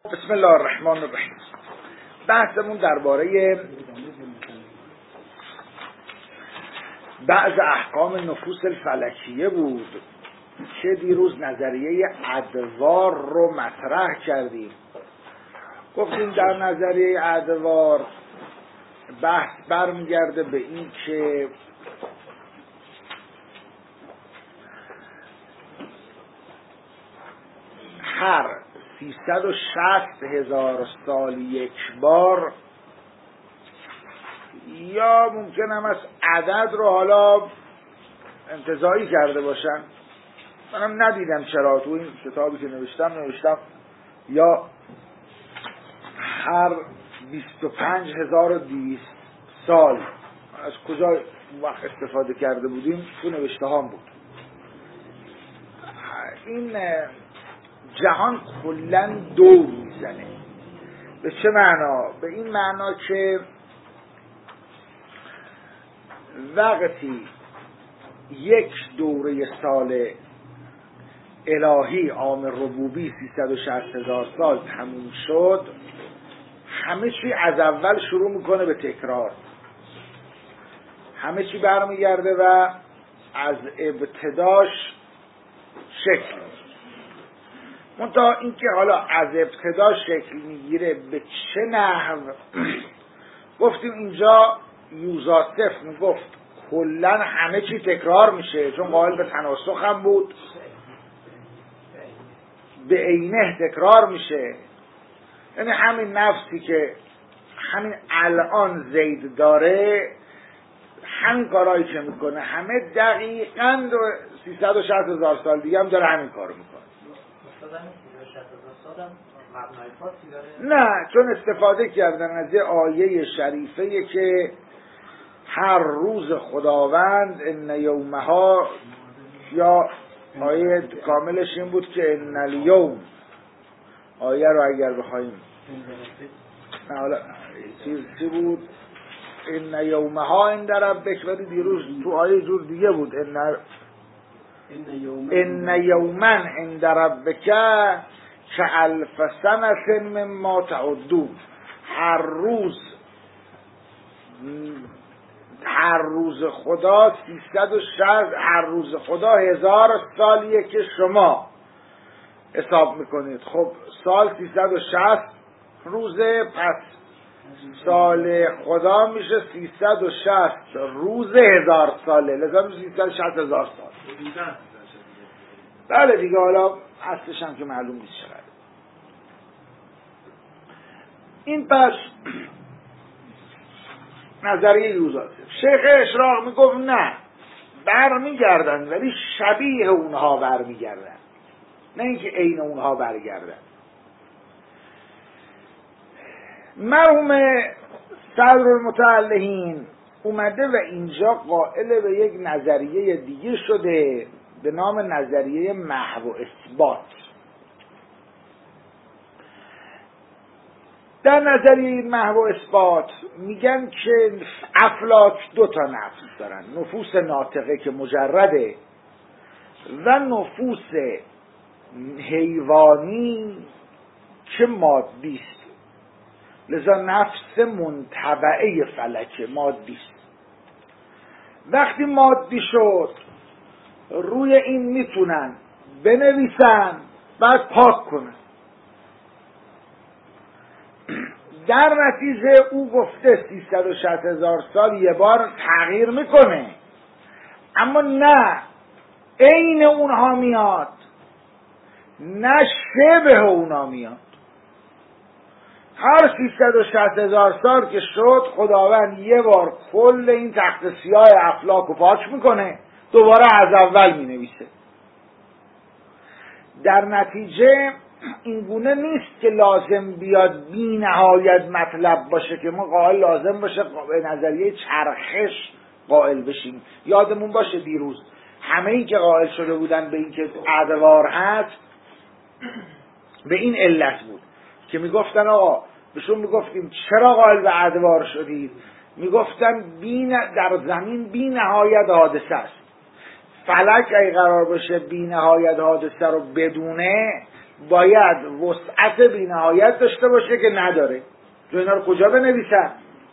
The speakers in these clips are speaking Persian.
بسم الله الرحمن الرحیم. بحثمون درباره بعض احکام نفوس الفلکیه بود که دیروز نظریه ادوار رو مطرح کردیم. گفتیم در نظریه ادوار بحث برمیگرده به این که هر 360,000 سال یک بار، یا ممکن هم است عدد رو حالا انتزاعی کرده باشن، منم ندیدم چرا تو این کتابی که نوشتم یا هر 25,200 سال، از کجا وقت استفاده کرده بودیم تو نوشته هام بود. این جهان کلن دور میزنه. به چه معنا؟ به این معنا که وقتی یک دوره سال الهی عام ربوبی 360,000 سال تموم شد، همه چی از اول شروع میکنه به تکرار، همه چی برمیگرده و از ابتداش شکل. منتها اینکه حالا از ابتدا شکل میگیره به چه نحو، گفتیم اینجا یوزاسف میگفت کلن همه چی تکرار میشه، چون قائل به تناسخ هم بود، به عینه تکرار میشه. یعنی همین نفسی که همین الان زید داره، همین کارهایی که میکنه همه دقیقاً 360,000 سال دیگه هم داره همین کارو میکنه. نه، چون استفاده کردن از یه آیه شریفه که هر روز خداوند ان یومها، یا آیه کاملش این بود که ان الیوم، آیه رو اگر بخوایم، نه حالا چی بود؟ ان یومها عند ربک، ولی دیروز تو آیه جور دیگه بود، ان یوما عند ربک کالف سنة مما تعدون. هر روز خدا 360، هر روز خدا 1000 سالیه که شما حساب میکنید. خب سال 360 روزه، پس سال خدا میشه 360 روز 1000 ساله، لذا میشه 360,000 سال. بله دیگه، حالا اصلش هم که معلوم نیست چقدر. این پس نظریه یوزاسف. شیخ اشراق میگفت نه، برمیگردن ولی شبیه اونها برمیگردن، نه اینکه عین اونها برگردن. مرحوم صدر المتعلهین اومده و اینجا قائل به یک نظریه دیگه شده به نام نظریه محو و اثبات. در نظریه محو و اثبات میگن که افلاک 2 نفس دارن، نفوس ناطقه که مجرده و نفوس حیوانی که مادی است. لذا نفس منطبعه فلکه مادی است. وقتی مادی شد، روی این میتونن بنویسن بعد پاک کنن. در نتیجه او گفته 360,000 سال یه بار تغییر میکنه، اما نه عین اونها میاد، نه شبه اونها میاد. هر 360,000 سال که شد، خداوند یه بار کل این تخت سیاه افلاک رو پاک میکنه، دوباره از اول مینویسه. در نتیجه این گونه نیست که لازم بیاد بی نهایت مطلب باشه که ما قائل لازم باشه به نظریه چرخش قائل بشیم. یادمون باشه دیروز همه این که قائل شده بودن به این که ادوار هست، به این علت بود که میگفتن آقا، بهشون میگفتیم چرا قائل به ادوار شدید؟ میگفتن در زمین بی نهایت حادثه است. فلک اگه قرار باشه بی نهایت حادثه رو بدونه، باید وسعت بی‌نهایت داشته باشه که نداره. تو اینا رو کجا بنویسن؟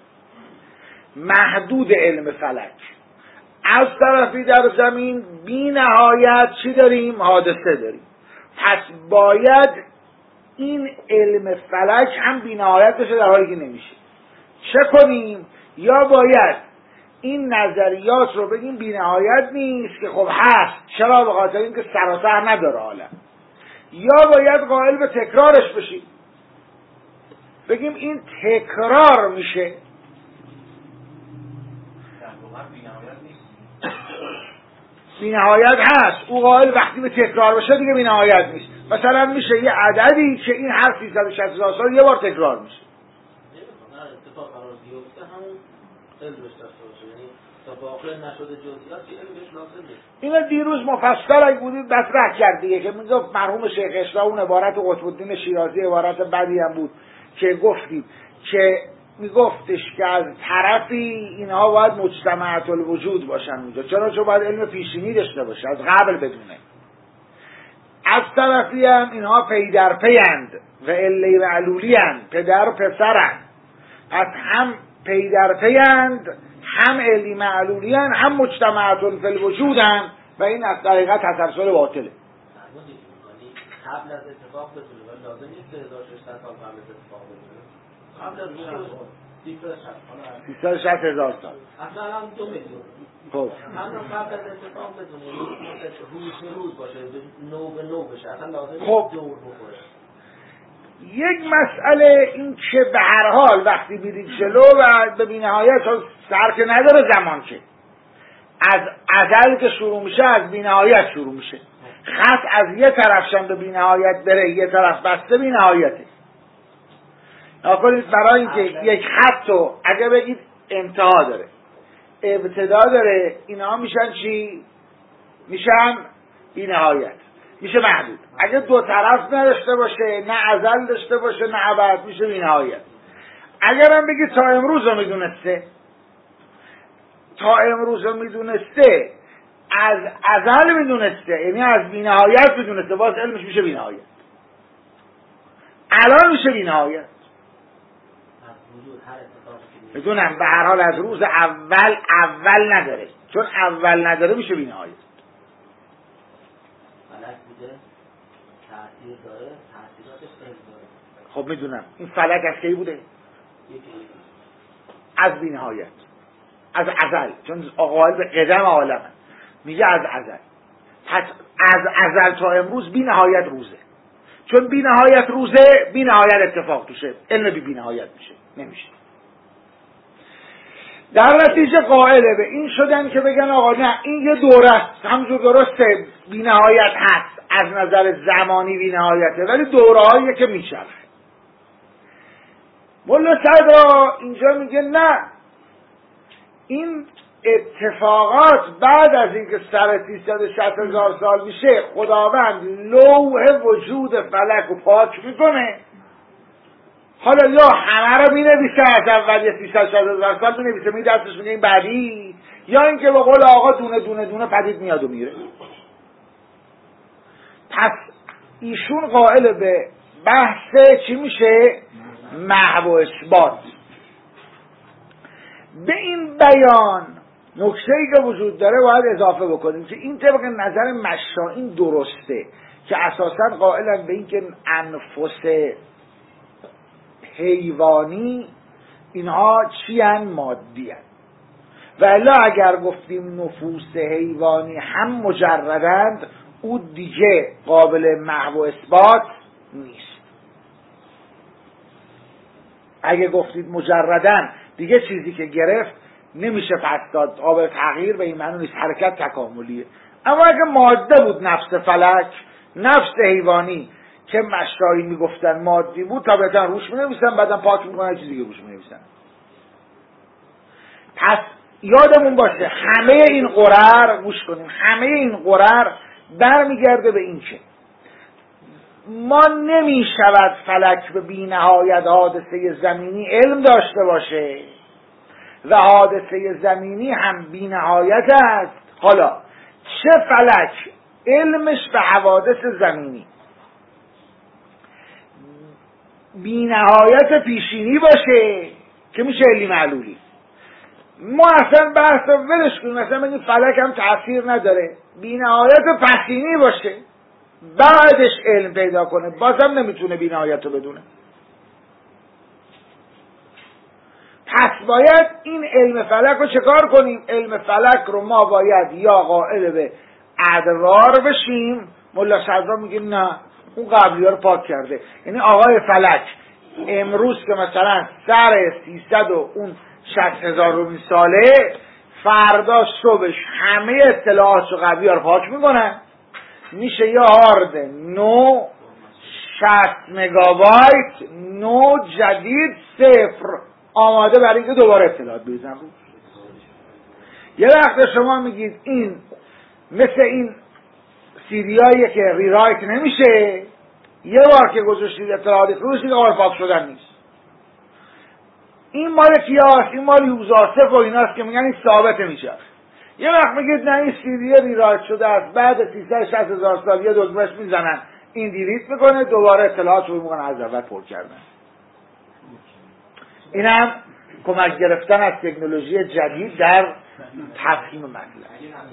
محدود علم فلک. از طرفی در زمین بی‌نهایت چی داریم؟ حادثه داریم. پس باید این علم فلک هم بی‌نهایت بشه، در حالی که نمیشه. چه کنیم؟ یا باید این نظریات رو بگیم بی‌نهایت نیست که خب هست، چرا؟ به خاطر اینکه سر و ته نداره عالم. یا باید قائل به تکرارش بشیم، بگیم این تکرار میشه. بی‌نهایت هست، او قائل وقتی به تکرار بشه دیگه بی‌نهایت نیست. مثلا میشه یه عددی که این هر 360,000 سال یه بار تکرار میشه. اینا دیروز مفصل اگه بودید مطرح کرد دیگه، که میگفت مرحوم شیخ اشراق، اون عبارت قطب الدین شیرازی عبارت بدی هم بود که گفتیم که میگفتش که از طرفی اینها باید مجتمعات الوجود باشن اونجا، چون باید علم پیشینی داشته باشه، از قبل بدونه. از طرفی هم اینها پی در پیند و علی معلولیند، پدر و پسرند. پس هم پی در پیند، هم علی معلولیند، هم مجتمعات فی الوجودند و این از طریقت تسلسل باطله. قبل از اتفاق بتونه، ولی لازم نیست که 1600 سال قبل از اتفاق بتونه. قبل از 360,000 سال اصلا هم 2 میلیون. خب همون قبل از اتفاق بتونه، روز روز باشه، نو به نو بشه، اصلا لازم نیست خب دور بخوره. یک مسئله این که به هر حال وقتی میرید جلو و به بی‌نهایت سر که نداره زمان، که از ازل که شروع میشه از بی‌نهایت شروع میشه. خط از یه طرفشان به بی‌نهایت بره، یه طرف بسته بی‌نهایته. نکنید برای اینکه یک خط رو اگه بگید انتها داره، ابتدا داره، اینا میشن چی؟ میشن بی‌نهایت، میشه محدود. اگه دو طرف نداشته باشه، نه ازل داشته باشه نه ابد، میشه بی‌نهایت. اگر هم بگید تا امروز رو میدونسته، تا امروز رو میدونسته، از ازل میدونسته، یعنی از بی‌نهایت میدونسته، باز علمش میشه بی‌نهایت. الان میشه بی‌نهایت. میدونم به هر حال از روز اول نداره، چون اول نداره میشه بی‌نهایت. فلک بوده، تأثیر داره، تأثیراتش علم داره. خب میدونم این فلک از کی بوده؟ از بی‌نهایت، از ازل، چون قائل به قدم عالمه، میگه از ازل. پس از ازل تا امروز بی‌نهایت روزه، چون بی‌نهایت روزه، بی‌نهایت اتفاق توشه، علم بی‌نهایت میشه، نمیشه. در نتیجه قائله به این شدن که بگن آقا نه این یه دوره است، همونجور درسته بی‌نهایت هست، از نظر زمانی بی‌نهایته، ولی دوره‌هایی که میچرخه. ملا صدرا اینجا میگه نه، این اتفاقات بعد از اینکه سر 360,000 سال میشه، خداوند لوح وجود فلک رو پاک میکنه. حالا یا همه رو مینویسه از اول یه 360,000 سال مینویسه، می دستش میگه این بعدی، یا اینکه به قول آقا دونه دونه دونه پدید میاد و میره. پس ایشون قائل به بحث چی میشه؟ محو و اثبات. به این بیان نکته‌ای که وجود داره باید اضافه بکنیم که این طبق نظر مشائین درسته که اساساً قائلن به این که انفس حیوانی اینها چی هن؟ مادی هن. و الا اگر گفتیم نفوس حیوانی هم مجردند، او دیگه قابل محو و اثبات نیست. اگه گفتید مجردن، دیگه چیزی که گرفت نمیشه پس داد، قابل تغییر به این معنی نیست، حرکت تکاملیه. اما اگه ماده بود، نفس فلک، نفس حیوانی که مشایخ میگفتن مادی بود، طبعا روش مینویسن، بعدم پاک میکنن چیزی دیگه روش مینویسن. پس یادمون باشه همه این قرر، گوش کنیم، همه این قرر برمیگرده به این که ما نمیشود فلک به بی‌نهایت حادثه زمینی علم داشته باشه و حادثه زمینی هم بی‌نهایت است. حالا چه فلک علمش به حوادث زمینی، بی نهایت پیشینی باشه که میشه علی معلولی. ما اصلا بحث رو ولش کنیم، مثلا بگیم فلک هم تأثیر نداره، بی نهایت پسینی باشه بعدش علم پیدا کنه، بازم نمیتونه بی نهایت رو بدونه. پس باید این علم فلک رو چکار کنیم؟ علم فلک رو ما باید یا قائل به ادوار بشیم، ملا صدرا میگه نه اون قبلی ها رو پاک کرده، یعنی آقای فلک امروز که مثلا سر 300 و اون 60,000 ساله، فردا صبحش همه اطلاعات و قبلی ها رو پاک میکنن، میشه یه هارد نو 60 مگابایت نو جدید صفر آماده برای اینکه دوباره اطلاعات بریزن. یه وقت شما میگید این مثل این سیدیاییه که ریرایت نمیشه، یه بار که گذاشتید اطلاعاتی روش دیگه قابل پاک شدن نیست. این مال کیاست؟ این مال یوزاسف و ایناست که میگن این ثابت میشه. یه وقت میگید نه این سیدیه ریرایت شده است، بعد 360,000 سال یه دکمهش میزنن این دیلیت میکنه، دوباره اطلاعات رو میکنن از اول پر کردن. اینم کمک گرفتن از تکنولوژی جدید در تفهیم مطلب.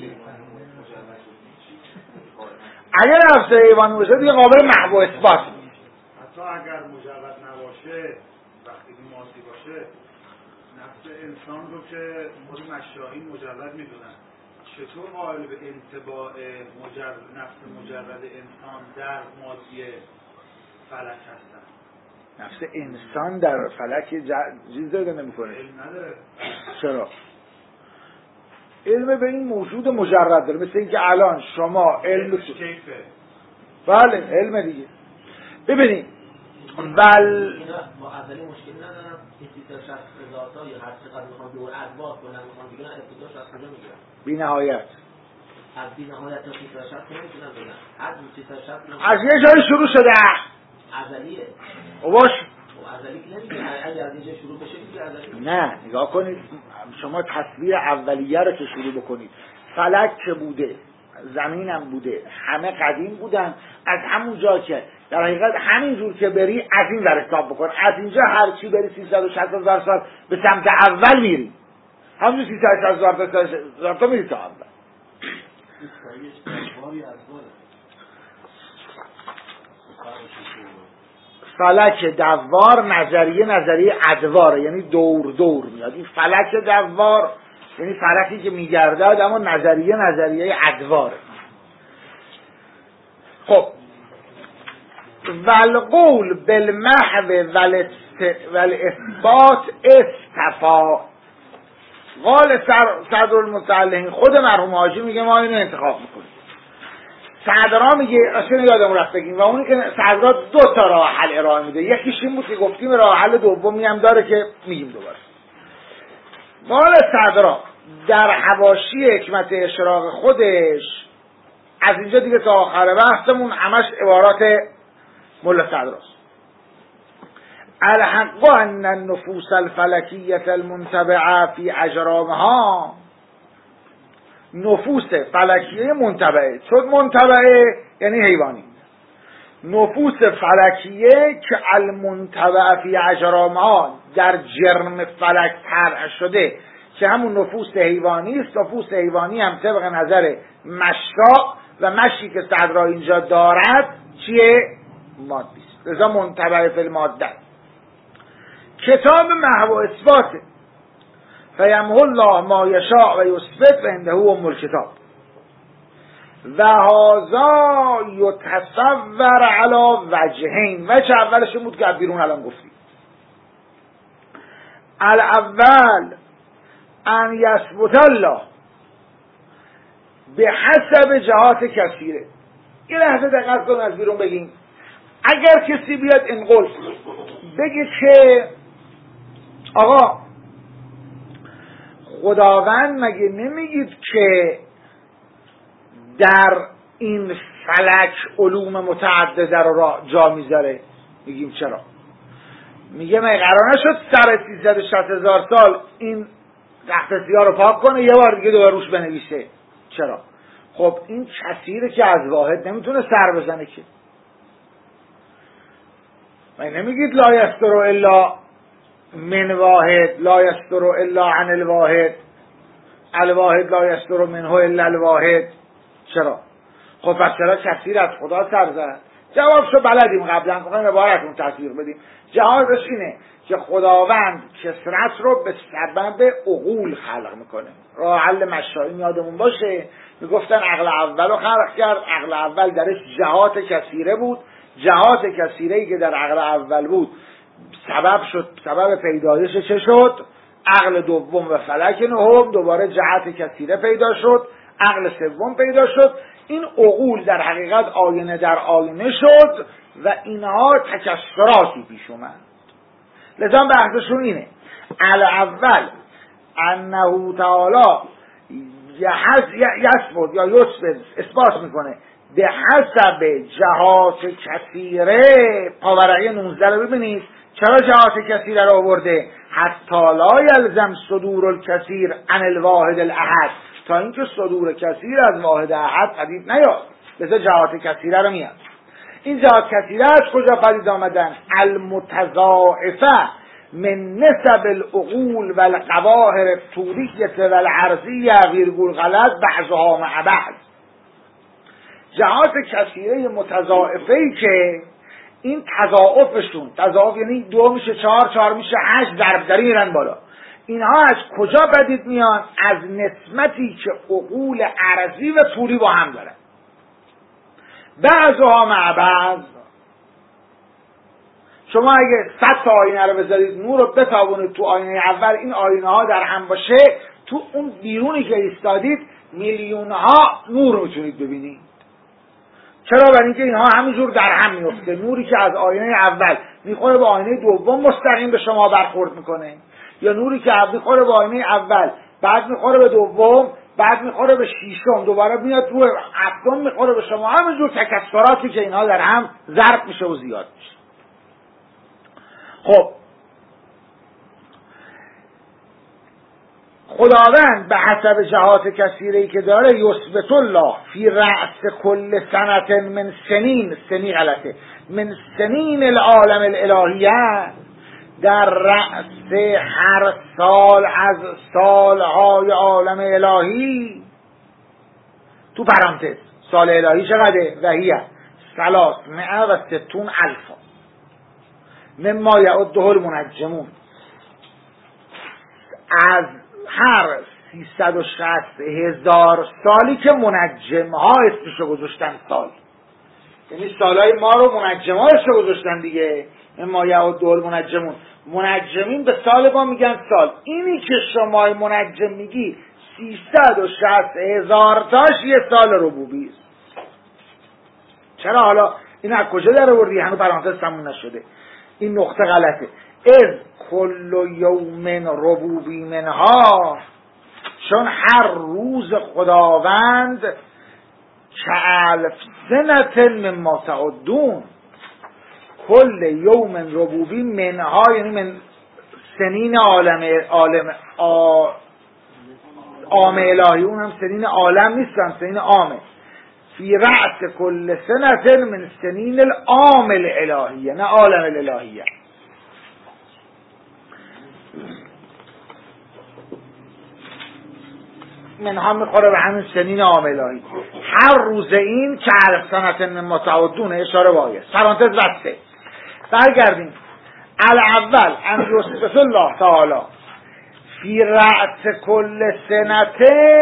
اگر نفس حیوانی باشه دیگه قابل محو و اثبات. حتی اگر مجرد نباشه، وقتی که مادی باشه، نفس انسان رو که مورد مشاهین مجرد میدونن، چطور قائل به انطباع نفس مجرد انسان در مادی فلک هستن؟ نفس انسان در فلک چیز داره نمیکنه. علم نداره. چرا؟ علم به این موجود مجرد داره، مثل اینکه الان شما علم کیفه. بله علم دیگه. ببینید اینا با اولی مشکل ندارم که 360,000 تا یا هر چقدر میخوان دور ادوار کنن، میخوان دیگه ابتداش از کجا میگیرن؟ بی نهایت. از بی نهایت تا 360 نمیتونن بدن. از 360 از یه جایی شروع شده. ازلیه. باش. ازلی که نمیگه اگه از اینجا شروع بشه دیگه ازلی. نه نگاه کنید، شما تصویر اولیه رو که شروع بکنید، فلک که بوده، زمینم بوده، همه قدیم بودن، از همون جا که در حقیقت همین جور که بری از این ور حساب بکن، از اینجا هر چی بری 360,000 سال به سمت اول میری، همون 360,000 تا میری تا اول. فلک دوار نظریه ادواره، یعنی دور دور میاد. این فلک دوار یعنی فلکی که میگردد، اما نظریه ادواره. خب والقول بالمحو والاثبات استفا، قال صدرالمتعلقین، خود مرحوم حاجی میگه ما اینو انتخاب میکنیم. صدرا میگه اصلا یادمون رفت بگیم، و اونی که صدرا 2 تا راه حل ارائه میده، یکیش این بود که گفتیم، راه حل دومی هم داره که میگیم دوباره. قال صدرا در حواشی حکمت اشراق خودش، از اینجا دیگه تا آخر بحثمون همش عبارات ملا صدراست. الحق ان النفوس الفلکیه المنتبعه فی اجرامها، نفوس فلکیه منتبعه، چون منتبعه یعنی حیوانی، نفوس فلکیه که المنتبعه فی اجرامها در جرم فلک طرح شده، که همون نفوس حیوانی است. نفوس حیوانی هم طبق نظر مشکا و مشی که صدرا اینجا دارد چیه؟ مادی است، لذا منتبعه فی الماده. کتاب محو و اثباته، فیمحو الله ما یشاء و یثبت و عنده ام الکتاب و هذا یتصور علی وجهین. وجه اولش بود که بیرون الان گفتیم. الاول ان یثبت الله به حسب جهات کثیره. یه لحظه دقت کن از بیرون بگیم. اگر کسی بیاد انقل بگه که آقا خداوند مگه نمیگید که در این فلک علوم متعدده رو جا میذاره؟ میگیم چرا؟ میگه من قرار نشد سر 360,000 سال این تخته‌سیاه رو پاک کنه یه بار دیگه دوباره روش بنویسه؟ چرا؟ خب این کثیره که از واحد نمیتونه سر بزنه که. من نمیگید لا یستر الا من واحد، لا یستر الا عن الواحد، الواحد لا یستر منه الا الواحد. چرا؟ خب پس چرا کثیر از خدا سر زد؟ جوابشو بلدیم قبلا، میخوایم عبارتون تفسیر بدیم. جوابش اینه که خداوند کثرت رو به سبب عقول خلق میکنه. راه حل مشاهین یادمون باشه میگفتن عقل اول رو خلق کرد، عقل اول درش جهات کثیره بود، جهات کثیره‌ای که در عقل اول بود سبب شد، سبب پیدایش چه شد؟ عقل دوم و فلک نهم، دوباره جهت کثیره پیدا شد، عقل سوم پیدا شد. این عقول در حقیقت آینه در آینه شد و اینها تکثراتی پیش اومد. لذا بحثشون اینه الاول انه تعالی یثبت یا یثبت اثبات میکنه به حسب جهات کثیره. پاورقی 19 رو ببینید چرا جهات کثیره رو آورده؟ حتی لا یلزم صدور الکثیر عن الواحد الاحد، تا اینکه صدور کثیر از واحد احد پدید نیاد. لذا جهات کثیره رو میاد. این جهات کثیره از کجا پدید آمدن؟ المتضاعفه من نسب العقول و القواهر الطوریه و العرضیه ویرگول غلط بعضها مع بعض. جهات کثیره متضاعفه‌ای که این تضاعفشون، تضاعف یعنی 2 میشه 4، 4 میشه 8، ضرب دری میرن بالا. اینها از کجا پدید میان؟ از نسبتی که عقول عرضی و طوری با هم دارن. بعضها مع بعض. شما اگه 100 تا آینه رو بذارید نور رو بتابونید تو آینه اول، این آینه ها در هم باشه، تو اون بیرونی که ایستادید میلیون ها نور میتونید ببینید. چرا؟ برای اینکه اینها همینجور در هم میفته. نوری که از آینه اول میخوره به آینه دوم مستقیم به شما برخورد میکنه، یا نوری که میخوره به آینه اول بعد میخوره به دوم بعد میخوره به ششم دوباره میاد تو هفتم میخوره به شما. همینجور تکثراتی که اینها در هم ضرب میشه و زیاد میشه. خب خداوند به حسب جهات کثیره‌ای که داره یثبت الله فی رأس کل سنة من سنین، سنی غلطه، من سنین العالم الالهیه، در رأس هر سال از سالهای عالم الهی، تو پرانتز سال الهی چقدره؟ وحیه 360,000 مما یعده المنجمون. از هر 360,000 سالی که منجم ها اسمشو گذاشتن سال، یعنی سالهای ما رو منجم ها اسمشو گذاشتن دیگه، مما یعده المنجمون. منجمین به سال ما میگن سال. اینی که شما منجم میگی 360,000 تاش یه سال ربوبی است. چرا حالا این از کجا در آوردی؟ هنوز پرانتز تموم نشده. این نقطه غلطه. از کل یوم ربوبی منها، چون هر روز خداوند که 1000 سنة مما تعدون. کل یوم ربوبی منها یعنی من سنین عام الهی، اون هم سنین عالم نیستن، سنین عامه. فی رأس کل سنة من سنین العام الالهیه، نه عالم الالهیه. من هم میخوره به همین سنین عام الهی. هر روز این که 1000 سنة مما تعدون اشاره باید. پرانتز بسته. برگردیم. الاول ان یثبت الله تعالی فی رأس کل سنة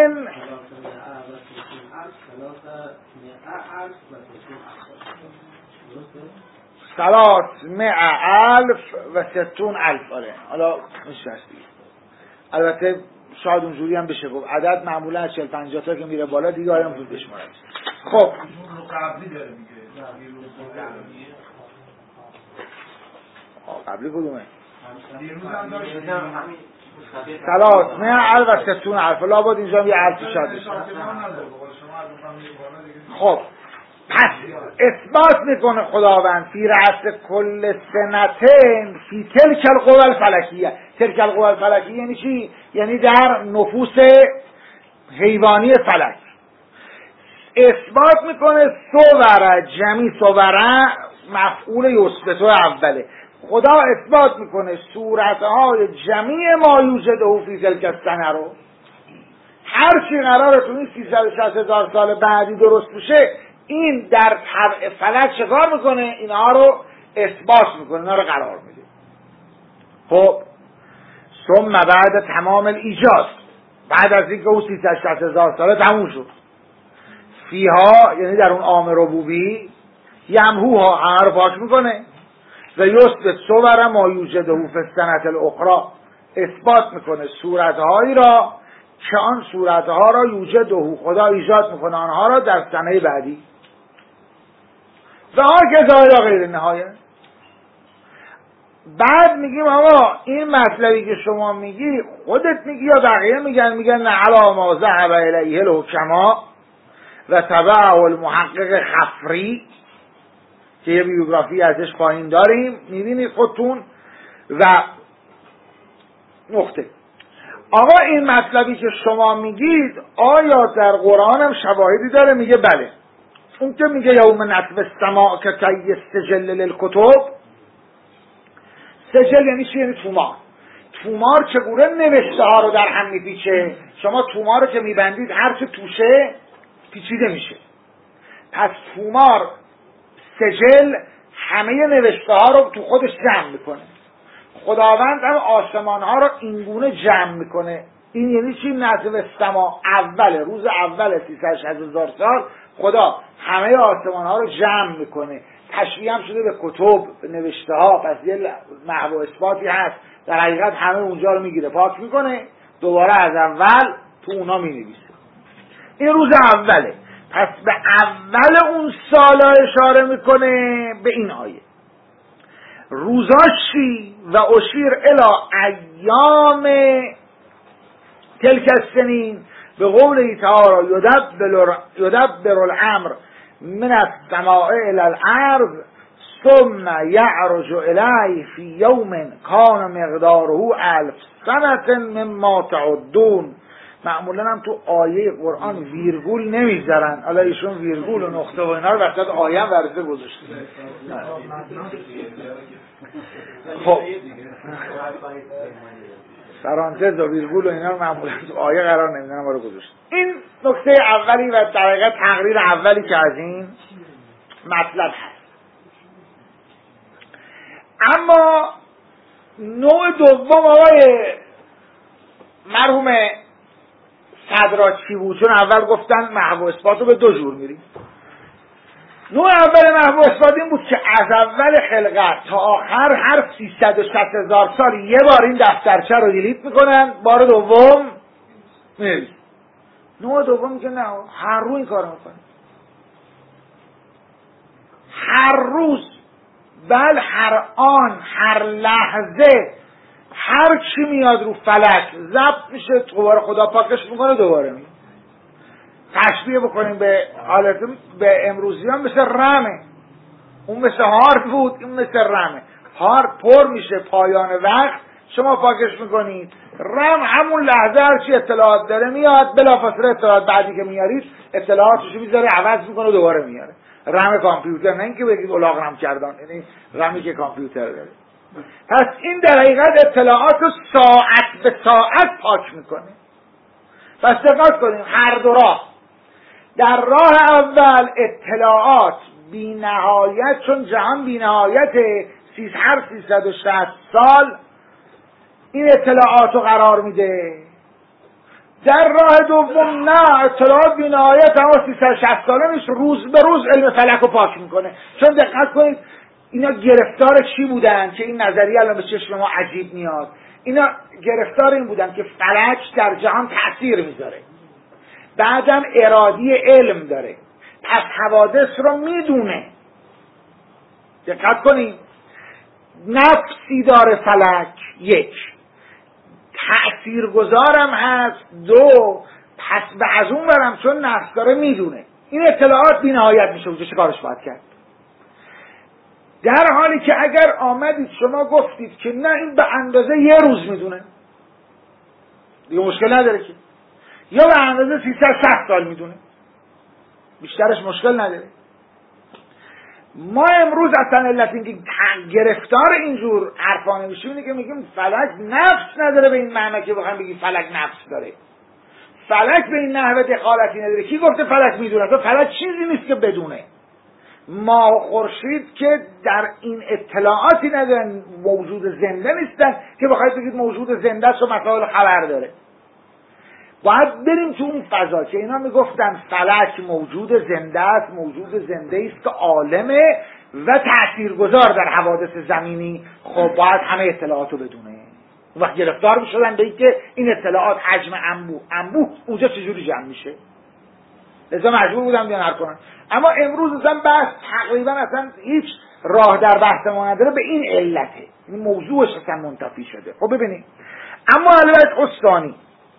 360,000. آره حالا میشه دیگه. البته شاید اونجوری هم بشه گفت عدد معمولا از 40-50 تا که میره بالا دیگه آیم زود بشمارم. خب قبلی داره میگه قبلی کدومه؟ دیروز هم داشت 360,000 لابد اینجا یه الف شاد بشه. خب پس اثبات میکنه خداوند فی رأس کل سنتین فی تلک القوى الفلکیه. تلک القوى الفلکیه یعنی چی؟ یعنی در نفوس حیوانی فلک. اثبات میکنه صوره، جمعی صوره مفعول یثبت اوله. خدا اثبات میکنه صورتهای جمیع ما یوجده فی تلک السنه رو، هر چی قراره تو این 360,000 سال بعدی درست بشه این در طبع فلک چکار میکنه؟ اینها رو اثبات میکنه، اینها رو قرار میده. خب ثم بعد تمام الایجاز، بعد از اینکه اون 360,000 ساله تموم شد، فیها یعنی در اون عام ربوبی، یمهوها همه رو پاک میکنه و یثبت صور ما یوجده فی السنة الاخری، اثبات میکنه صورتهایی را که آن صورتها را یوجده خدا ایجاد میکنه آنها را در سنه بعدی و هاکذا الی غیر نهایه. بعد میگیم آقا این مطلبی که شما میگی خودت میگی یا بقیه میگن؟ میگن نه، علی ما ذهب الیه الحکما و تبعه المحقق خفری که یه بیوگرافی ازش پایین داریم، میبینید خودتون. و نقطه آقا این مطلبی که شما میگید آیا در قرآن هم شواهدی داره؟ میگه بله. اون که میگه یوم نطوی السماء کطی السجل للکتب، سجل یعنی چی؟ یعنی تومار. تومار چگونه نوشته ها رو در هم میپیچه؟ شما تومار رو که میبندید هر چه توشه پیچیده میشه. پس تومار سجل همه نوشته ها رو تو خودش جمع میکنه. خداوند هم آسمان ها رو اینگونه جمع میکنه. این یعنی چی؟ نطوی السماء، اول روز اول 360,000 سال خدا همه آسمان ها رو جمع میکنه. تشبیه هم شده به کتب، به نوشته ها. پس یه محو و اثباتی هست، در حقیقت همه اونجا رو میگیره پاک میکنه، دوباره از اول تو اونا مینویسه. این روز اوله. پس به اول اون سالا اشاره میکنه به این آیه. روزاشی و اشیر الی ایام تلک السنین به قول تعالی یدبر الامر من السماء الی الارض ثم یعرج الیه فی یوم کان مقداره 1000 سنة مما تعدون. معمولا هم تو آیه قرآن ویرگول نمیذارن، حالا ایشون ویرگول و نقطه و اینا رو وسط آیه هم ورزه گذاشته. خب پرانتز و ویرگول و اینا رو معمولا تو آیه قرار نمیدن، ما رو گذاشته. این نکته اولی و در حقیقت تقریر اولی که از این مطلب هست. اما نوع دوم آقای مرحوم صدرا چی بود؟ چون اول گفتن محو و اثبات رو به دو جور میریم. نوع اول محو و اثبات این بود که از اول خلقت تا آخر هر 360,000 سال یه بار این دفترچه رو دیلیت میکنن، بار دوم میریم. نوع دوم که نه، هر روز این کار میکنن، هر روز، بل هر آن، هر لحظه، هر چی میاد رو فلک ضبط میشه، دوباره خدا پاکش میکنه، دوباره میاد. تشبیه بکنیم به حالت به امروزیان مثل رمه. اون مثل هار بود، این مثل رمه. هار پر میشه پایان وقت، شما پاکش میکنید. رم همون لحظه هر چی اطلاعات داره میاد، بلافاصله اطلاعات بعدی که میارید اطلاعاتش میذاره عوض میکنه، دوباره میاره. رم کامپیوتر، نه اینکه بگید الاغ رم کردن، یعنی رمی که کامپیوتر داره. پس این در حقیقت اطلاعات رو ساعت به ساعت پاک میکنه. پس دقت کنیم، هر دو راه. در راه اول اطلاعات بی نهایت، چون جهان بی نهایت، هر 360 سال این اطلاعات رو قرار میده. در راه دوم نه، اطلاعات بی نهایت اما 360 ساله نیست، روز به روز علم فلک رو پاک میکنه. چون دقت کنید اینا گرفتار چی بودن که این نظریه الان به چشم ما عجیب میاد؟ اینا گرفتار این بودن که فلک در جهان تأثیر میذاره، بعدم ارادی علم داره، پس حوادث رو میدونه. دقت کنید، نفسی داره فلک، یک، تأثیرگذارم هست، دو، پس به از اون برم چون نفس داره میدونه. این اطلاعات بی نهایت میشه، چه کارش باید کرد؟ در حالی که اگر آمدید شما گفتید که نه این به اندازه یه روز میدونه، دیگه مشکل نداره که، یا به اندازه 360 سال میدونه، بیشترش مشکل نداره. ما امروز اصلا علت اینکه گرفتار اینجور حرفا نمیشیم اینه که میگیم فلک نفس نداره به این معنی که بخوایم بگیم فلک نفس داره. فلک به این نحوه دخالتی نداره. کی گفته فلک میدونه؟ فلک چیزی نیست که بدونه. ماه و خورشید که در این اطلاعاتی ندارن، موجود زنده نیستن که بخواید بگید موجود زنده است و مسائل خبر داره. باید بریم تو اون فضا که اینا میگفتن فلک موجود زنده است، موجود زنده است که عالمه و تاثیرگذار در حوادث زمینی. خب باید همه اطلاعاتو بدونه. وقت گرفتار میشدن به اینکه این اطلاعات حجم انبوه اونجا چجوری جمع میشه، لذا مجبور بودم بیان حرف کنن. اما امروز اصلا بحث تقریبا اصلا هیچ راه در بحث ما نداره، به این علته، این موضوعش اصلا منتفی شده. خب ببینید، اما البته استانی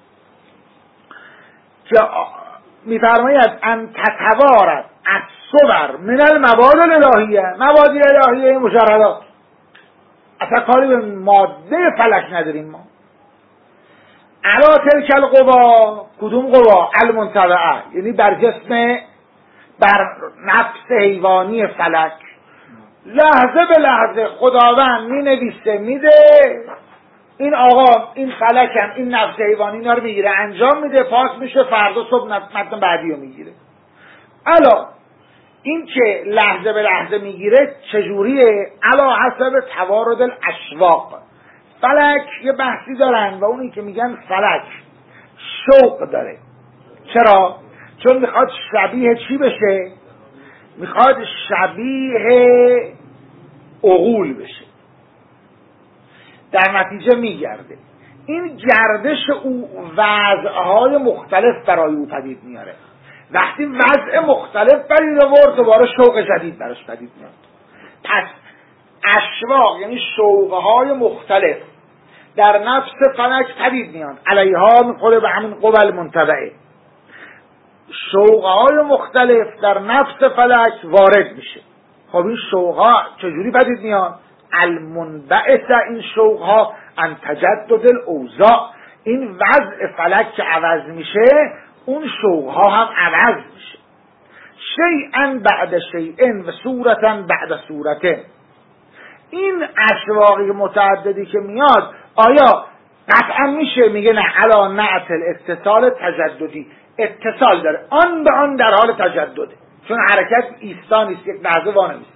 که میفرماید ان تتوارد الصور من المواد الالهیه، مواد الهیه مجردات، اصلا کاری به ماده فلک نداریم ما. علا تلک القوا، کدوم قوا؟ المنطبعه، یعنی بر جسم، بر نفس حیوانی فلک، لحظه به لحظه خداوند می نویسه میده، این آقا این فلکم این نفس حیوانی اینا رو میگیره انجام میده، پاس میشه، فردا صبح متن بعدی رو میگیره. الا این که لحظه به لحظه میگیره چجوریه؟ علا حسب توارد الاشواق. فلک یه بحثی دارن و اونی که میگن فلک شوق داره. چرا؟ چون میخواد شبیه چی بشه؟ میخواد شبیه عقول بشه، در نتیجه میگرده. این گردش او وضعهای مختلف برای او پدید میاره. وقتی وضع مختلف پدید آورد دوباره شوق جدید براش پدید میاد. پس اشواق یعنی شوقهای مختلف در نفس فلک پدید میاد، علیها میخوره به همین قوى منطبعه. شوقهای مختلف در نفس فلک وارد میشه. خب این شوقها چجوری پدید میاد؟ المنبعث، این شوقها ان تجدد الاوضاع، این وضع فلک که عوض میشه اون شوقها هم عوض میشه. شیئا بعد شیئا و صورتا بعد صورته. این اشواقی متعددی که میاد آیا قطعا میشه میگه نه علا نعت الاتصال تجددی، اتصال داره، آن به آن در حال تجدده، چون حرکت ایستا نیست، یک لحظه وانمیسته.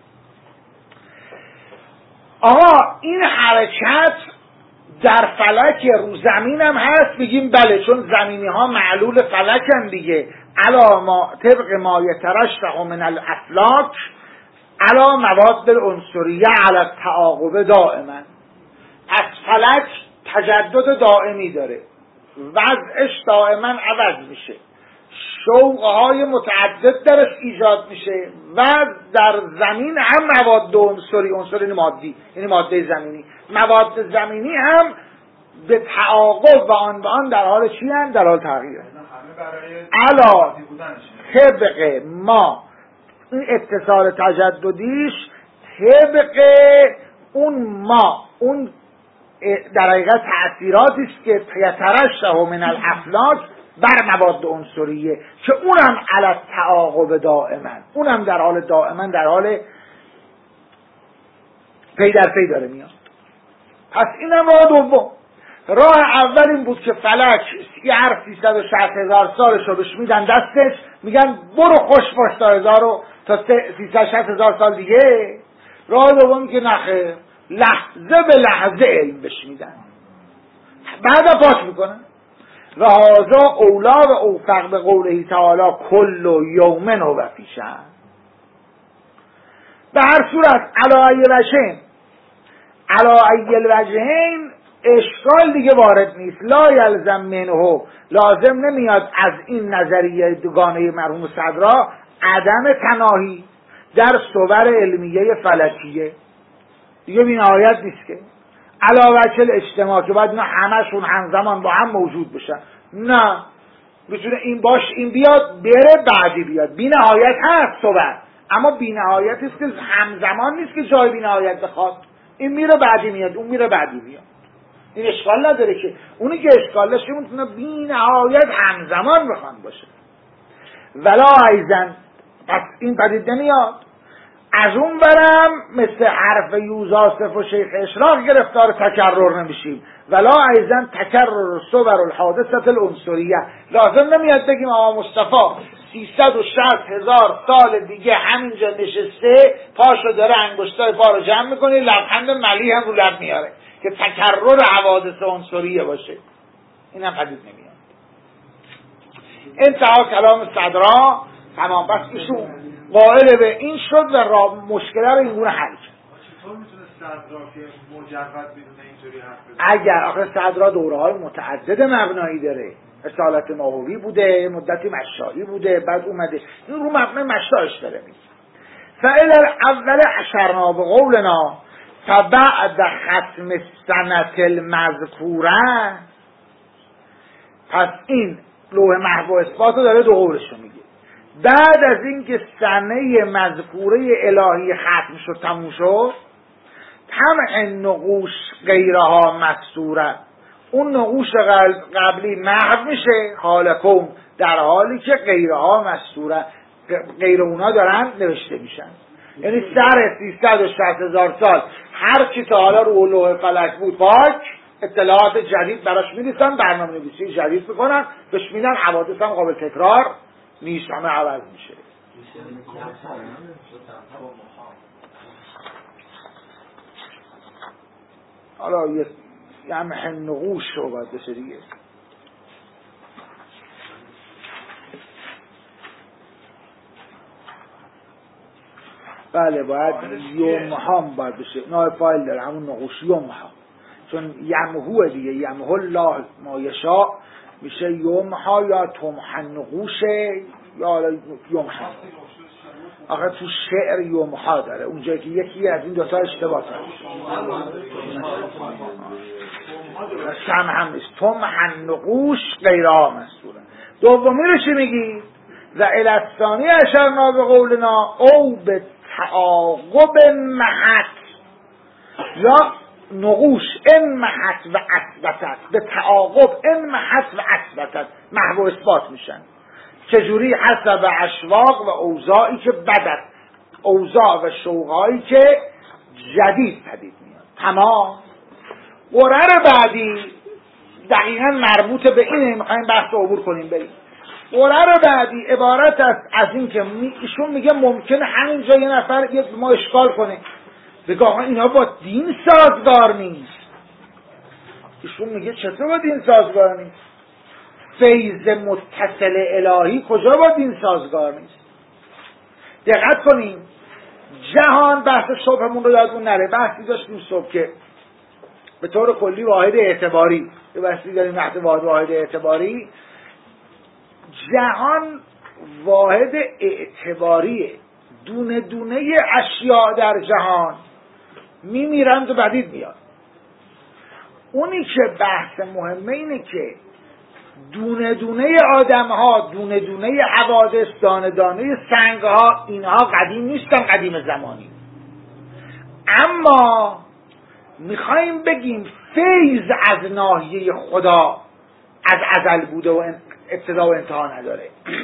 آقا این حرکت در فلک رو زمین هم هست، بگیم بله، چون زمینی ها معلول فلک هم دیگه، علا ما طبق ما یترشح من الافلاک علا مواد العنصریه علی التعاقب دائما. از فلک تجدد دائمی داره، وضعش دائما عوض میشه، شوقهای متعدد درش ایجاد میشه و در زمین هم مواد عنصری، عنصر یعنی مادی، یعنی ماده زمینی، مواد زمینی هم به تعاقب و آن به آن در حال چی هم؟ در حال تغییر. علا طبق ما، این اتصال تجددیش طبق اون ما، اون در حقیقت تأثیراتی است که یترشح من الافلاک بر مواد عنصریه که اونم علی تعاقب دائما، اونم در حال دائما در حال پی در پی داره میاد. پس اینم راه دوم. راه اول این بود که فلک یه هر 360,000 سالش رو بهش میدن دستش، میگن برو خوش باش تا 360,000 سال دیگه. راه دوم که نخه، لحظه به لحظه علم بهش میدن، بعد پاس میکنن. و هذا اولا و اوفق به قوله تعالی کل یوم و فیشن. به هر صورت علی ای الوجهین اشکال دیگه وارد نیست. لا یلزم منه، لازم نمیاد از این نظریه دوگانه مرحوم صدرا عدم تناهی در صور علمیه فلکیه دیگه بی نهایت نیست که علاوه چل اجتماع که باید اینا همشون همزمان با هم موجود بشن. نه، میتونه این باش این بیاد بره بعدی بیاد، بی نهایت هست صحبت، اما بی نهایت است که همزمان نیست که جای بی نهایت بخواد. این میره بعدی میاد، اون میره بعدی میاد، این اشکال نداره که. اونی که اشکال داشته میتونه بی نهایت همزمان بخوان باشه. ولا ایزن، پس این پدید نمیاد. از اون برم مثل حرف یوزاسف و شیخ اشراق گرفتار تکرر نمیشیم. ولا ایزن تکرر صور الحادثت العنصریه. لازم نمیاد بگیم آقا مصطفی 360,000 سال دیگه همینجا نشسته، پاشو داره انگشتای پا رو جمع میکنه، لبخند ملی هم رو لب میاره که تکرر حوادث عنصریه باشه. این هم پدید نمیاد. انتها کلام صدرا تمام. بس ایشون قائل به این شد و مشکل رو اینگونه حل کرد. چطور میتونه صدرا که مجرد بدون اینطوری حرف بزنه؟ اگر آخه صدرا دوره‌های متعدد مبنایی داره، رسالت نووی بوده، مدتی مشایی بوده، بعد اومده این رو مبنای مشایش داره میگه. فعل اول اشرنا به قولنا فبعد ختم سنت المذکوره. پس این لوح محو و اثبات رو داره دو قولش رو میگه. بعد از اینکه سنه مذکوره الهی ختم شد، تموم شد، طمع نقوش غیرها مستوره، اون نقوش قبلی محو میشه حالکم، در حالی که غیرها مستوره، غیر اونا دارن نوشته میشن. یعنی سر 360,000 سال هر چی تا حالا رو لوح فلک بود پاک، اطلاعات جدید براش می‌نویسن، برنامه نویسی جدید میکنن، بهش میدن، حوادث هم قابل تکرار نیست، همه عوض میشه. حالا یه یمح نقوش رو باید بشه دیگه. بله باید یومهام باید بشه، نای فایل داره همون نقوش یومها، چون یمهوه دیگه، یمه الله ما یشاء، میشه یومها یا تمحن نقوشه یا یومها. آخه تو شعر یومها داره، اونجایی که یکی از این دوتا اشتباه داره، سم هم نیست. تمحن نقوش غیرها مستوره. دومی رو چی میگی؟ و الثانی اشرنا به قولنا او به تعاقب محت، یا نقوش ان محت و اثبتت، به تعاقب ان محت و اثبتت محو و اثبات میشن. چجوری؟ حسب اشواق و اوضاعی که بدت، اوضاع و شوقایی که جدید پدید میاد. تمام. قرار بعدی دقیقا مربوط به اینه، میخوایم بحث رو عبور کنیم بریم. قرار بعدی عبارت است از این که ایشون میگه ممکنه همینجا یه نفر ما اشکال کنه، بگه آقا اینا با دین سازگار نیست. ایشون میگه چطور با دین سازگار نیست؟ فیض متصل الهی کجا با دین سازگار نیست؟ دقت کنیم. جهان، بحث صبحمون رو یادمون نره، بحثی داشتیم صبح که به طور کلی واحد اعتباری، یه بحثی داریم وقت واحد اعتباری. جهان واحد اعتباریه، دونه دونه اشیاء در جهان میمیرند و بدید میاد. اونی که بحث مهمه اینه که دونه دونه آدم ها، دونه دونه حوادث، دانه دانه سنگ ها، اینها قدیم نیستن، قدیم زمانی. اما میخوایم بگیم فیض از ناحیه خدا از ازل بوده و ابتدا و انتها نداره.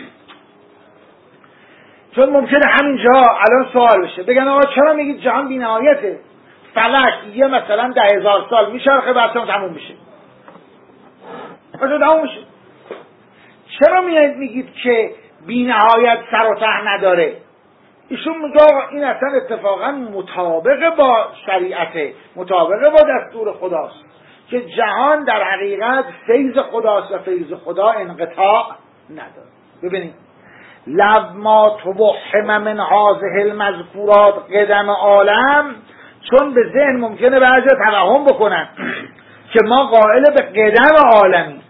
چون ممکنه همینجا الان سوال بشه، بگن آقا چرا میگید جهان بی نهایته؟ فلک یه مثلا 10,000 سال میچرخه بعد تموم میشه. تموم میشه. چرا میگید که بی نهایت سر و ته نداره؟ ایشون میگه آقا این اصلا اتفاقا مطابق با شریعته، مطابق با دستور خداست که جهان در حقیقت فیض خداست و فیض خدا انقطاع نداره. ببینید لما توهم من هذه المذکورات قدم عالم، چون به ذهن ممکنه بعضی توهم بکنن که ما قائل به قدم عالمی،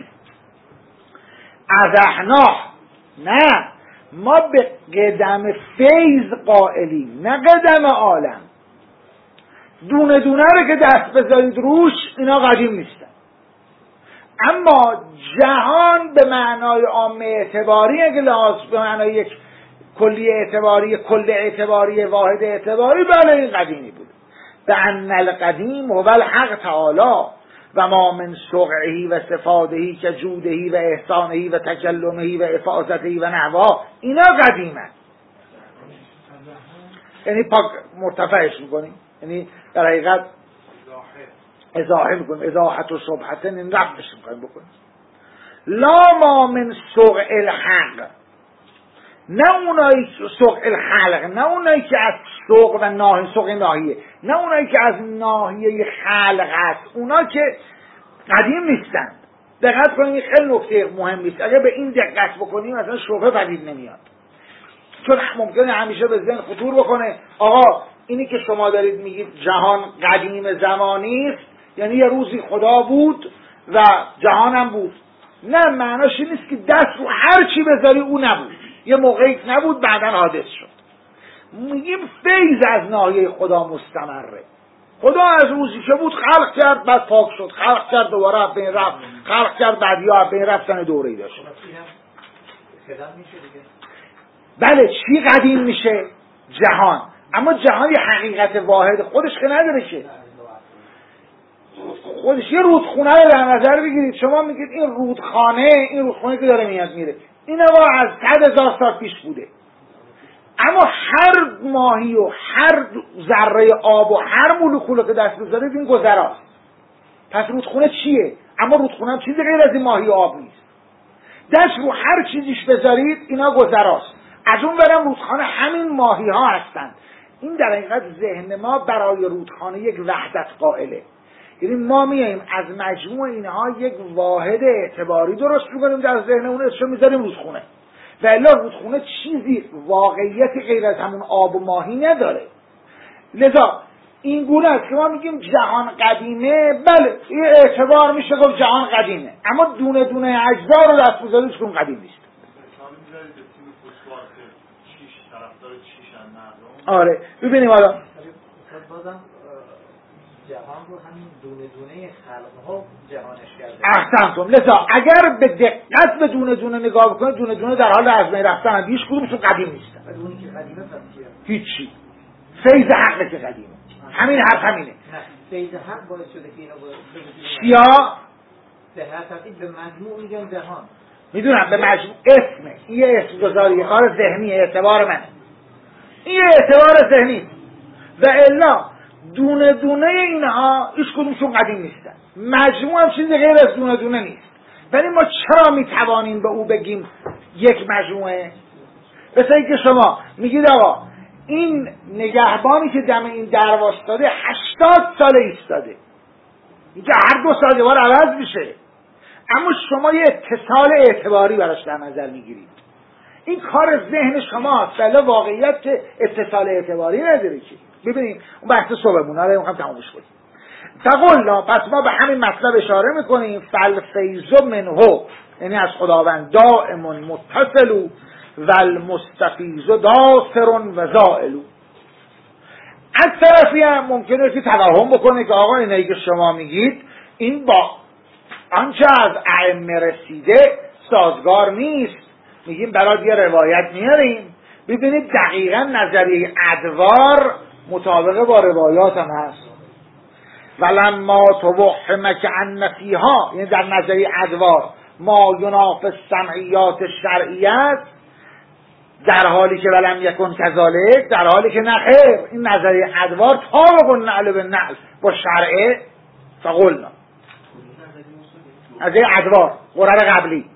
ازحنا، نه، ما به قدم فیض قائلیم، نه قدم عالم. دونه دونه رو که دست بذارید روش اینا قدیم نیستن. اما جهان به معنای عامه اعتباری، اگه لحاظ به معنای یک کلی اعتباری، کل اعتباری، واحد اعتباری، بله این قدیمی بود. به ان القدیم هو الحق تعالی و ما من سقعهی و صفاتهی که جودهی و احسانهی و تکلمهی و افاظتهی و نحوا، اینا قدیمه. یعنی پاک مرتفعش میکنیم، یعنی در حقیقت ازاحه میکنیم، ازاحت و صبحت، این رفعش میکنیم بکنیم. لا ما من سوء الحق، نه اونایی که سوء الخلق، نه اونایی که از سوء و ناهی، سوء ناهیه، نه اونایی که از ناهیه خلق هست، اونا که قدیم نیستند. دقت کنید، خیلی نکته مهمی است. اگر به این دقت بکنیم مثلا شبهه پدید نمیاد، چون ممکنه همیشه به ذهن خطور بکنه آقا اینی که شما دارید میگید جهان قدیم زمانی است، یعنی یه روزی خدا بود و جهانم بود. نه، معناش این نیست که دست رو هر چی بذاری او نبود، یه موقعی نبود بعداً حادث شد. میگیم فیض از ناحیه خدا مستمره. خدا از روزی که بود خلق کرد، بعد پاک شد، خلق کرد دوباره بین رفت، خلق کرد بعدیا بین رفتن دوره‌ای داشت. بله، چی قدیم میشه؟ جهان. اما جهان یه حقیقت واحد خودش که نداره که، خودش یه رودخونه رو در نظر بگیرید. شما میگید این رودخانه که داره میاد میره، این از 100,000 سال پیش بوده، اما هر ماهی و هر ذره آب و هر مولکول که دست بذارید این گذراست. پس رودخونه چیه؟ اما رودخونه هم چیزی غیر از این ماهی و آب نیست. دست رو هر چیزیش بذارید اینا گذراست. از اون برم رودخانه همین ماهی ها هستند. این در حقیقت ذهن ما برای رودخانه یک وحدت قائله. یعنی ما میاییم از مجموع اینها یک واحد اعتباری درست میکنیم در ذهن اون، اسمش میذاریم رودخونه. و الا رودخونه چیزی واقعیتی غیر از همون آب و ماهی نداره. لذا این گونه است که ما میگیم جهان قدیمه. بله، این اعتبار میشه گفت جهان قدیمه، اما دونه دونه اجزا رو دست بذارید که اون قدیم نیست. آره ببینیم حالا بازم جهان رو همین دونه دونه خلق ها جهانش کرده. احسنتم. لذا اگر به دقت به دونه دونه نگاه بکنید، دونه دونه در حال از بین رفتن، هیچ کدومشون قدیم نیستن. اونی که قدیمه پس چیه؟ هیچی. فیض حقه که قدیمه. همین حق همینه. نه، فیض حق باعث شده که اینو چیا؟ به هر ترتیب به مجموع میگن جهان. میدونم به مجموع اسمه. این یه اسم گذاری، یه کار ذهنیه، اعتبار منه. این یه اعتبار ذهنی. و الا دونه دونه اینها هیچ کدومشون قدیم نیستن. مجموع هم چیزی غیر از دونه دونه نیست. ولی ما چرا میتوانیم به او بگیم یک مجموعه؟ مثل اینکه شما میگید آقا این نگهبانی که دم این در واسطاده 80 سال ایستاده، اینجا هر 2 سال یه بار عوض میشه، اما شما یه اتصال اعتباری براش در نظر میگیرید. این کار ذهن شماست، ولی واقعیت که اتصال اعتباری نداره که. ببینید اون بحث صبحمون رو میخوام تمامش کنیم. فقلنا، پس ما به همین مطلب اشاره میکنیم، فالفیض منه، یعنی از خداوند، دائم متصل و المستفیض داسر و زائل. از طرفی هم ممکنه که توهم بکنه که آقا اینایی که شما میگید این با آنچه از ائمه رسیده سازگار نیست. میگیم برای یه روایت میاریم. ببینید دقیقا نظریه ادوار مطابق با روایات هم هست. ولما توهم کأن فیها، یعنی در نظریه ادوار ما ینافی السمعیات الشرعیه، در حالی که ولم یکن کذالک، در حالی که نخیر، این نظریه ادوار طابق النعل بالنعل با شرعه. فقلنا نظریه ادوار قرار قبلی،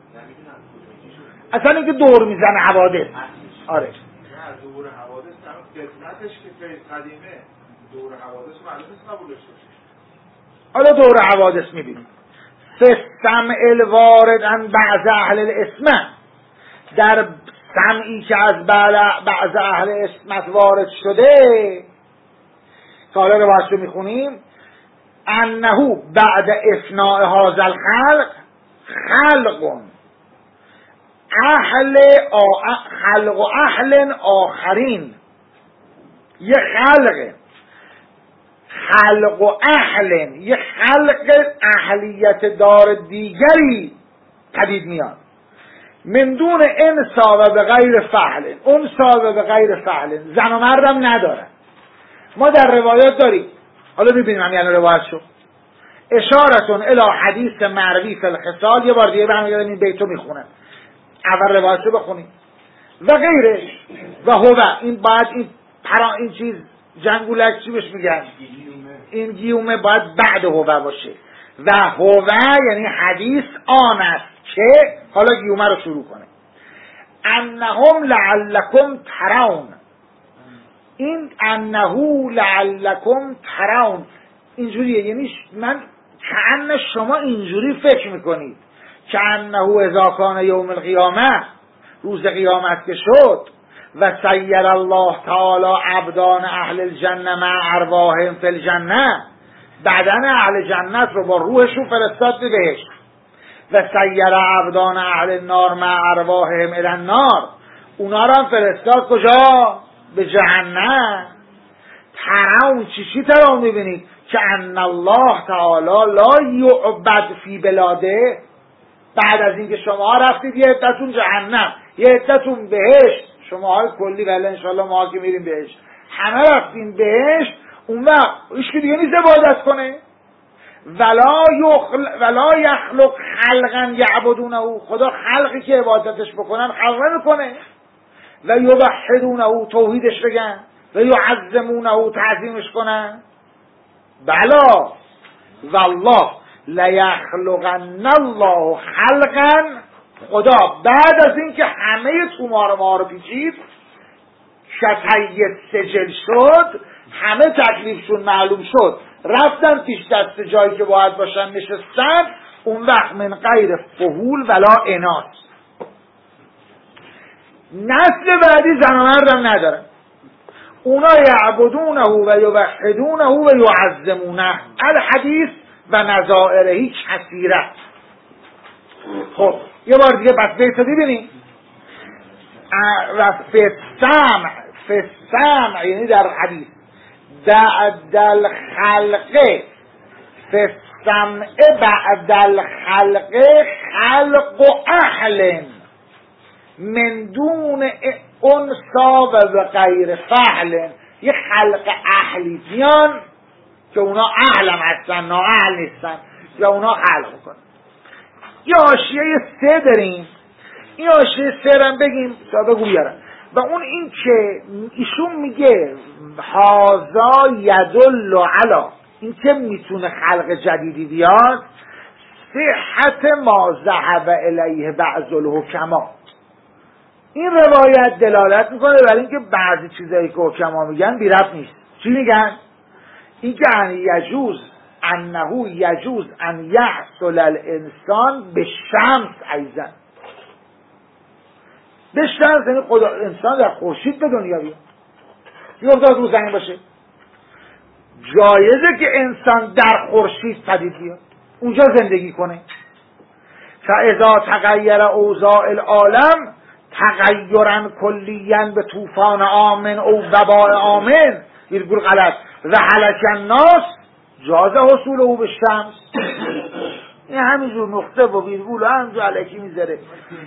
اصلا اینکه دور میزنه حوادث. آره دور حوادث در قسمتش که فیض قدیمه، دور حوادث معلوم نیست قبولش بشه. حالا دور حوادث میبینیم. فستم الوارد ان بعض اهل الاسمه، در سمعی که از بعض اهل اسمت وارد شده، که حالا روایت رو میخونیم، انه بعد افناء هذا الخلق خلق اهل آخرین، یه خلق اهل، یه خلق اهلیت دار دیگری پدید میاد. من دون انسا و به غیر فعل، انسا و به غیر فعل، زن و مردم ندارن. ما در روایات داریم، حالا ببینیم هم یعنی روایت شو اشارتون الی حدیث مروی فی الخصال. یه بار دیگه برمیگردم این بیتو میخونم، اول روایت رو بخونیم. و غیرش و هو، این بعد این این چیز جنگولک چی بهش میگن؟ این گیومه باید بعد هوه باشه و هوه یعنی حدیث آن است که حالا گیومه رو شروع کنه. انهم لعلکم ترون، این انهو لعلکم ترون اینجوریه، یعنی من کأن شما اینجوری فکر میکنید که انهو اذا کان یوم القیامه، روز قیامت که شد، و سیر الله تعالی عبدان اهل الجنه مع ارواحهم فی الجنه، بدن اهل جنت رو با روحشون فرستاد به بهشت، و سیر عبدان اهل النار مع ارواحهم الی النار، اونا رو هم فرستاد کجا؟ به جهنم. ترون چی ترون میبینید؟ که ان الله تعالی لا یعبد فی بلاده، بعد از اینکه شما رفتید یه عدتون جهنم یه عدتون بهشت، شما های کلی ولی انشالله ما که میریم بهشت همه رفتیم بهشت، اون وقت ایشکی دیگه نیست عبادت کنه. ولا یخلق خلقا یعبدونه، خدا خلقی که عبادتش بکنن خلق نمیکنه. و یوحدونه، توحیدش بگن، و یعظمونه، تعظیمش کنن. بلا والله لیخلقن الله خلقا، خدا بعد از اینکه همه تومار ما رو پیچید، شطعی سجل شد، همه تکلیفشون معلوم شد، رفتن پیش دست جایی که باید باشن نشستن، اون وقت من غیر فهول ولا اناث، نسل بعدی زن و مردم ندارن، اونا یعبدونه و یوحدونه و یعظمونه. الحدیث و نظائرهی کثیره. خب یه بار دیگه بس بیت ببینیم. و فسمع یعنی در حدیث بعد الخلق، فسمع بعد الخلق خلق اهل من دون انسا و غیر فعل، یه خلق اهلی بیان که اونا اهلم هستن نا اهل نیستن، یا اونا خلق کنن. یه حاشیه 3 داریم، این حاشیه 3 رو بگیم تا بگو بیارم. و اون این که ایشون میگه هازا یدل علی، این که میتونه خلق جدیدی بیاد، صحت ما ذهب الیه بعض الحکما، این روایت دلالت میکنه برای اینکه بعضی چیزایی که حکما میگن بی ربط نیست. چی میگن؟ این که یجوز انه یجوز ان یحصل الانسان به شمس ایضا، به شمس یعنی خدا انسان در خورشید به دنیا بیاد، بیاد رو زمین باشه، جایزه که انسان در خورشید پدید بیاد اونجا زندگی کنه. فاذا تغیر اوضاع العالم تغیرا کلیاً به طوفان آمن او وباء آمن ویرگول غلط و هلک الناس جاز حصول او به شمس. این همینجور نقطه و ویرگول همینجور علکی میذاره،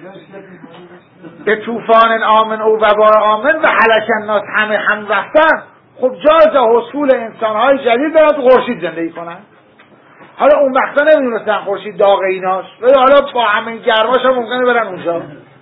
به طوفان آمن او وباء آمن و هلک الناس همه هم رفتن. خب جاز حصول انسانهای جدید برن تو خورشید زندگی کنن. حالا اون وقتا نمیدونستن خورشید داغ ایناست، ولی حالا با همین گرماش هم ممکنه برن اونجا.